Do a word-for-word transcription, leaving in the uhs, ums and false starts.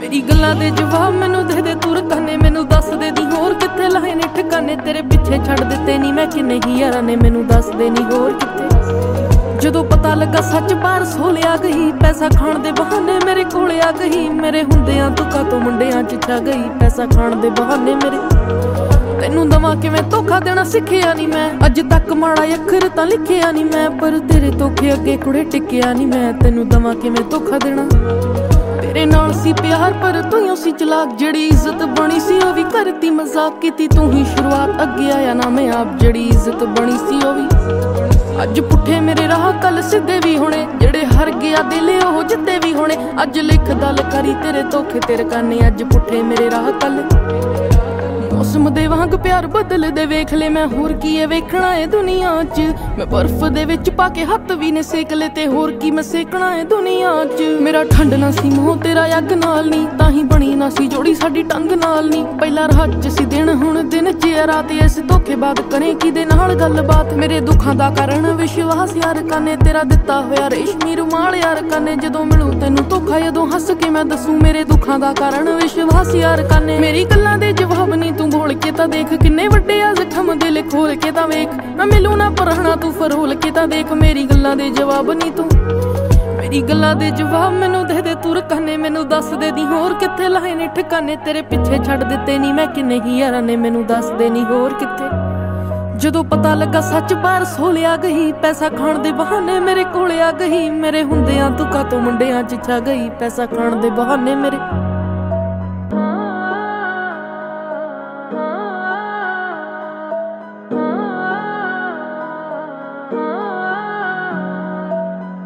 ਮੇਰੀ ਗੱਲਾਂ ਦੇ ਜਵਾਬ ਮੈਨੂੰ ਦੇ ਦੇ ਤੂੰ ਰਕਾਨੇ, ਮੈਨੂੰ ਦੱਸ ਦੇ ਦੀ ਹੋਰ ਕਿੱਥੇ ਲਾਏ ਨੇ ਠਿਕਾਨੇ, ਤੇਰੇ ਪਿੱਛੇ ਛੱਡ ਦਿੱਤੇ ਨਹੀਂ ਮੈਂ ਕਿੰਨੇ ਹੀ ਯਾਰਾਂ ਨੇ, ਮੈਨੂੰ ਦੱਸ ਦੇ ਨਹੀਂ ਹੋਰ ਕਿੱਥੇ। ਜਦੋਂ ਪਤਾ ਲੱਗਾ ਸੱਚ ਬਾਹਰ ਸੋਲਿਆ ਗਈ, ਪੈਸਾ ਖਾਣ ਦੇ ਬਹਾਨੇ ਮੇਰੇ ਕੋਲ ਆ ਗਈ, ਮੇਰੇ ਹੁੰਦਿਆਂ ਦੁੱਖਾਂ ਤੋਂ ਮੁੰਡਿਆਂ ਚ ਛਾ ਗਈ, ਪੈਸਾ ਖਾਣ ਦੇ ਬਹਾਨੇ ਮੇਰੇ। ਤੈਨੂੰ ਦਵਾਂ ਕਿਵੇਂ ਧੋਖਾ ਦੇਣਾ ਸਿੱਖਿਆ ਨਹੀਂ ਮੈਂ, ਅੱਜ ਤੱਕ ਮਾੜਾ ਅੱਖਰ ਤਾਂ ਲਿਖਿਆ ਨਹੀਂ ਮੈਂ, ਪਰ ਤੇਰੇ ਧੋਖੇ ਅੱਗੇ ਕੁੜੇ ਟਿਕਿਆ ਨਹੀਂ ਮੈਂ, ਤੈਨੂੰ ਦਵਾਂ ਕਿਵੇਂ ਧੋਖਾ ਦੇਣਾ। ਤੇਰੇ ਨਾਲ ਸੀ ਪਿਆਰ ਪਰ ਤੂੰ ਸੀ ਚਲਾਕ, ਜਿਹੜੀ ਇੱਜ਼ਤ ਬਣੀ ਸੀ ਉਹ ਵੀ ਕਰਤੀ ਮਜ਼ਾਕ, ਕੀਤੀ ਤੂੰ ਹੀ ਸ਼ੁਰੂਆਤ ਅੱਗੇ ਆਇਆ ਨਾ ਮੈਂ ਆਪ, ਜਿਹੜੀ ਇੱਜ਼ਤ ਬਣੀ ਸੀ ਉਹ ਵੀ। ਅੱਜ ਪੁੱਠੇ ਮੇਰੇ ਰਾਹ ਕੱਲ ਸਿੱਧੇ ਵੀ ਹੋਣੇ, ਜਿਹੜੇ ਹਰ ਗਿਆ ਦਿਲ ਉਹ ਜਿੱਤੇ ਵੀ ਹੋਣੇ, ਅੱਜ ਲਿਖਦਾ ਲਕਾਰੀ ਤੇਰੇ ਧੋਖੇ ਤੇ ਰਕਾਨੇ, ਅੱਜ ਪੁੱਠੇ ਮੇਰੇ ਰਾਹ ਕੱਲ। ਮੌਸਮ ਦੇ ਵਾਂਗ ਪਿਆਰ ਬਦਲਦੇ ਵੇਖ ਲੈ ਮੈਂ, ਹੋਰ ਕੀ ਏ ਵੇਖਣਾ ਏ ਦੁਨੀਆ ਚ, ਮੈਂ ਬਰਫ਼ ਦੇ ਵਿੱਚ ਪਾ ਕੇ ਹੱਥ ਵੀ ਨੇ ਸੇਕ ਲੈ, ਤੇ ਹੋਰ ਕੀ ਮੈਂ ਸੇਕਣਾ ਏ ਦੁਨੀਆ ਚ। ਮੇਰਾ ਠੰਡ ਨਾ ਸੀ ਮੋਹ ਤੇਰਾ ਅੱਗ ਨਾਲ ਨੀ, ਤਾਂ ਹੀ ਬਣੀ ਨਾ ਸੀ ਜੋੜੀ ਸਾਡੀ ਟੰਗ ਨਾਲ ਨੀ, ਪਹਿਲਾਂ ਰਾਤ ਚ ਸੀ ਦਿਨ ਹੁਣ ਦਿਨ ਚ ਰਾਤ, ਇਸ ਧੋਖੇ ਬਾਅਦ ਕਰੇ ਕਿਦੇ ਨਾਲ ਗੱਲਬਾਤ। ਮੇਰੇ ਦੁੱਖਾਂ ਦਾ ਕਾਰਨ ਵਿਸ਼ਵਾਸ ਯਾਰ ਕਾਨੇ, ਤੇਰਾ ਦਿੱਤਾ ਹੋਇਆ ਰੇਸ਼ਮੀ ਰੁਮਾਲ ਯਾਰ ਕਾਨੇ, ਜਦੋਂ ਮਿਲੂ ਤੈਨੂੰ ਧੋਖਾ ਉਦੋਂ ਹੱਸ ਕੇ ਮੈਂ ਦੱਸੂ, ਮੇਰੇ ਦੁੱਖਾਂ ਦਾ ਕਾਰਨ ਵਿਸ਼ਵਾਸ ਯਾਰ ਕਾਨੇ। ਮੇਰੀ ਗੱਲਾਂ ਦੇ ਜਵਾਬ ਨੀ ਤੂੰ ਬੋਲ ਕੇ ਤਾਂ ਦੇਖ, ਕਿੰਨੇ ਵੱਡੇ ਆ ਜ਼ਖਮ ਦਿਲ ਖੋਲ ਕੇ ਤਾਂ ਵੇਖ, ਮੈਂ ਮਿਲੂ ਨਾ ਪਰਹਣਾ ਤੂੰ ਫਰੋਲ ਕੇ ਤਾਂ ਦੇਖ, ਮੇਰੀ ਗੱਲਾਂ ਦੇ ਜਵਾਬ ਨੀ ਤੂੰ। ਮੇਰੀ ਗੱਲਾਂ ਦੇ ਜਵਾਬ ਮੈਨੂੰ ਦੇ ਦੇ ਤੂੰ ਰਕਾਨੇ, ਮੈਨੂੰ ਦੱਸ ਦੇ ਦੀ ਹੋਰ ਕਿੱਥੇ ਲਾਏ ਨੇ ਠਿਕਾਨੇ, ਤੇਰੇ ਪਿੱਛੇ ਛੱਡ ਦਿੱਤੇ ਨਹੀਂ ਮੈਂ ਕਿੰਨੇ ਹੀ ਯਾਰਾਂ ਨੇ, ਮੈਨੂੰ ਦੱਸ ਦੇ ਨਹੀਂ ਹੋਰ ਕਿੱਥੇ। ਜਦੋਂ ਪਤਾ ਲੱਗਾ ਸੱਚ ਬਾਹਰ ਸੋਲਿਆ ਗਈ, ਪੈਸਾ ਖਾਣ ਦੇ ਬਹਾਨੇ ਮੇਰੇ ਕੋਲ ਆ ਗਈ, ਮੇਰੇ ਹੁੰਦਿਆਂ ਦੁੱਖਾਂ ਤੋਂ ਮੁੰਡਿਆਂ ਚ ਛਾ ਗਈ, ਪੈਸਾ ਖਾਣ ਦੇ ਬਹਾਨੇ ਮੇਰੇ।